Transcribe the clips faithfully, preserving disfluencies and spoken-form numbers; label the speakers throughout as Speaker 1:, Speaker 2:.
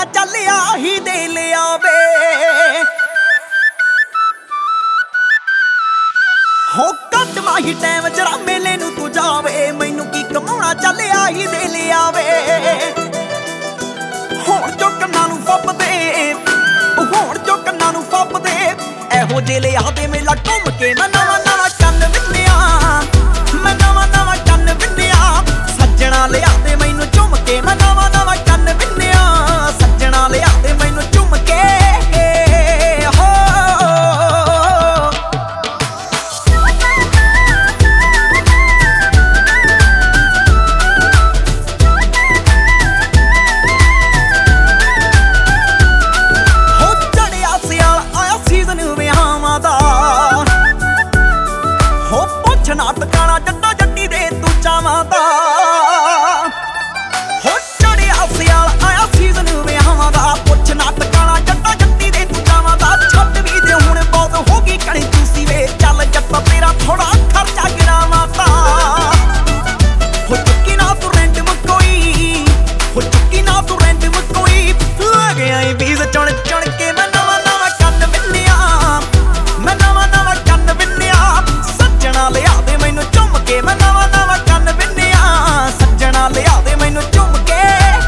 Speaker 1: ਚੱਲ ਆਹੀ ਦੇ ਲਿਆਵੇ। ਹੋ ਕੱਟ ਮਾਹੀ ਟਾਈਮ ਜਰਾ ਮੇਲੇ ਨੂੰ ਤੂੰ ਜਾਵੇ, ਮੈਨੂੰ ਕੀ ਕਮਾਉਣਾ ਚੱਲ ਆਹੀ ਦੇ ਲਿਆਵੇ। ਹੁਣ ਜੋ ਕੰਨਾਂ ਨੂੰ ਫੱਬਦੇ, ਹੁਣ ਜੋ ਕੰਨਾਂ ਨੂੰ ਫੱਬਦੇ, ਇਹੋ ਜਿਹੇ ਲਿਆ ਦੇ ਮੇਲਾ ਘੁੰਮ ਕੇ ਮੈਂ ਨਵਾਂ ਨਵਾਂ ਕੰਨ ਵਿੰਨਿਆ, ਮੈਂ ਨਵਾਂ ਨਵਾਂ ਕੰਨ ਵਿੰਨਿਆ। ਸੱਜਣਾ ਲਿਆ ਦੇ ਮੈਨੂੰ ਝੁੰਮ ਕੇ ਮੈਂ ਨਵਾਂ ਨਵਾਂ ਕੰਨ ਵਿੰਨਿਆ, ਸੱਜਣਾ ਲਿਆ ਦੇ ਮੈਨੂੰ ਝੁੰਮ ਕੇ ਹੋ। ਹੋ ਚੜਿਆ ਸਿਆਲ ਆਇਆ ਸੀਜ਼ਨ ਵਿਆਹਾਂ ਦਾ, ਹੋ ਪੁੱਛਣਾ ਟਿਕਾਣਾ ਜੱਟਾ ਜੱਟੀ ਦੇ ਤੂੰ ਚਾਵਾਂ ਦਾ। ਹੋ ਚੜਿਆ ਸਿਆਲ ਆਇਆ ਸੀਜ਼ਨ ਵਿਆਹਾਂ ਦਾ, ਪੁੱਛਣਾ ਟਿਕਾਣਾ ਜੱਟਾ ਜੱਟੀ ਦੇ ਤੂੰ ਚਾਵਾਂ ਦਾ। ਛੱਡ ਵੀ ਦੇ ਹੁਣ ਬਹੁਤ ਹੋ ਗਈ ਕਣੀ ਤੁਸੀਂ ਵੇ, ਚੱਲ ਜੱਟਾ ਤੇਰਾ ਥੋੜਾ ਖਰਚਾ ਗਿਰਾਵਾਂ ਤਾਂ। ਹੋ ਚੁੱਕੀ ਨਾ ਤੂੰ ਰੈਂਟ ਮਕੋਈ, ਹੋ ਚੁੱਕੀ ਨਾ ਤੂੰ ਰੈਂਟ ਮਕੋਈ। ਲੱਗ ਆਈ ਵੀਜ਼ ਚੁਣ ਚੁਣ ਕੇ ਮੈਂ ਨਵਾਂ ਨਵਾਂ ਕੰਨ ਵਿੰਨਿਆ, ਮੈਂ ਨਵਾਂ ਨਵਾਂ ਕੰਨ ਵਿੰਨਿਆ। ਸੱਜਣਾ ਲਿਆ ਦੇ ਮੈਨੂੰ ਝੁੰਮ ਕੇ ਮੈਂ ਨਵਾਂ ਨਵਾਂ ਕੰਨ ਵਿੰਨਿਆ, ਸੱਜਣਾ ਲਿਆ ਦੇ ਮੈਨੂੰ ਝੁੰਮ ਕੇ।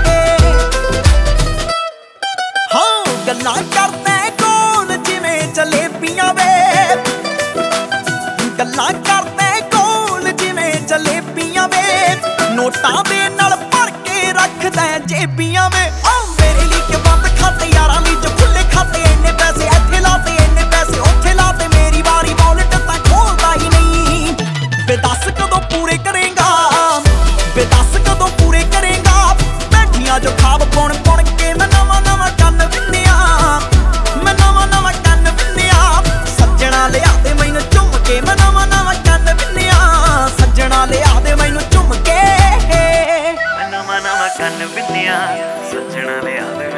Speaker 1: ਹਾਂ ਗੱਲਾਂ ਕਰਦਾ ਕੌਣ ਜਿਵੇਂ ਜਲੇਬੀਆਂ ਵੇ, ਗੱਲਾਂ ਕਰਦਾ ਕੌਣ ਜਿਵੇਂ ਜਲੇਬੀਆਂ ਵੇ। ਨੋਟਾਂ ਦੇ ਨਾਲ ਭਰ ਕੇ ਰੱਖਦਾ ਜੇਬੀਆਂ ਵੇ। ਓ ਮੇਰੇ ਲਈ ਕਿ ਬੰਦ ਖਾਤੇ ਯਾਰਾਂ ਲਈ ਜੋ ਖੁੱਲੇ ਖਾਤੇ, ਇੰਨੇ ਪੈਸੇ ਇੱਥੇ ਲਾਤੇ ਇੰਨੇ ਪੈਸੇ ਉੱਥੇ ਲਾਤੇ। ਮੇਰੀ ਵਾਰੀ ਵੌਲਟ ਤਾਂ ਖੋਲਦਾ ਹੀ ਨਹੀਂ, ਵੇ ਦੱਸ ਕਦੋਂ ਪੂਰੇ ਕਰੇਂਗਾ, ਵੇ ਦੱਸ ਕਦੋਂ ਪੂਰੇ ਕਰੇਂਗਾ। ਬੈਠੀਆਂ ਜੋ ਖਾਬ ਪੁਣ ਪੁਣ ਕੇ ਮੈਂ ਨਵਾਂ ਨਵਾਂ ਕੰਨ ਵਿੰਨਿਆ, ਮੈਂ ਨਵਾਂ ਨਵਾਂ ਕੰਨ ਵਿੰਨਿਆ। ਸੱਜਣਾ ਲਿਆ ਦੇ ਮੈਨੂੰ ਝੁੰਮ ਕੇ ਮੈਂ ਨਵਾਂ ਨਵਾਂ ਕੰਨ ਵਿੰਨਿਆ, ਸੱਜਣਾ ਲਿਆ ਦੇ ਮੈਨੂੰ ਝੁੰਮ ਕੇ
Speaker 2: ਮੈਂ ਨਵਾਂ ਨਵਾਂ ਕੰਨ ਵਿੰਨਿਆ, ਸੱਜਣਾ ਲਿਆ ਦੇ।